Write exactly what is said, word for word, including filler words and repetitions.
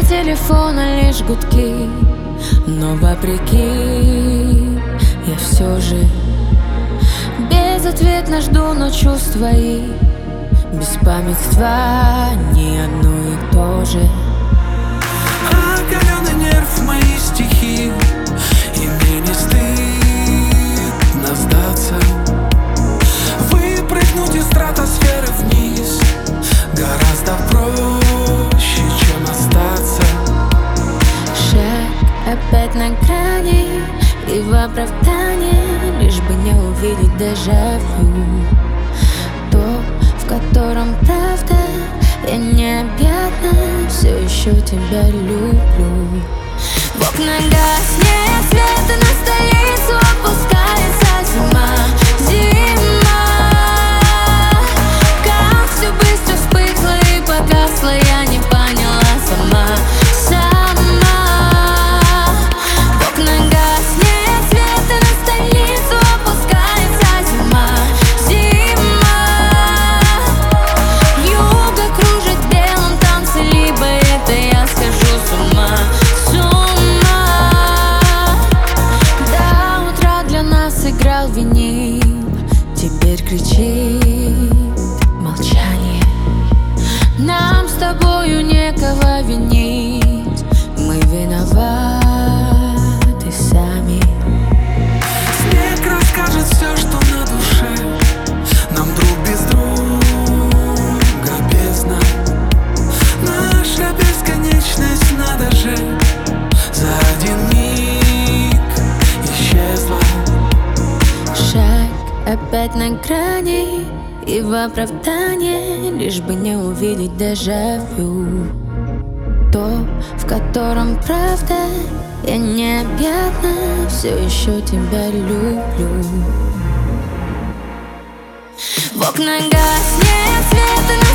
телефона лишь гудки, но вопреки я все же безответно жду, но чувств твои беспамятства не одно и то же. Оголенный нерв, мои стихи, и мне не стыдно сдаться. Выпрыгнуть из стратосферы вниз гораздо проще, чем остаться. Шаг опять на грани, и в оправдание, лишь бы не увидеть дежавю. То, в котором правда я необъятна, все еще тебя люблю. В окна гаснет свет, и на столицу опускается зима. Зима, как все быстро вспыхло и погасло, я не поняла сама. Сама. В окна гаснет свет, и на столицу опускается зима. Зима, юго кружит в белом танце, либо это я схожу с ума. С ума. До утра для нас играл винил, теперь кричит молчание. Нам с тобою некого винить, мы виноваты сами. Снег расскажет все, что на душе, нам друг без друга бездна. Наша бесконечность, надо же, за один миг исчезла. Шаг опять на грани, и в оправдание, лишь бы не увидеть дежавю. То, в котором правда я необъятна, все еще тебя люблю. В окна гаснет свет, и на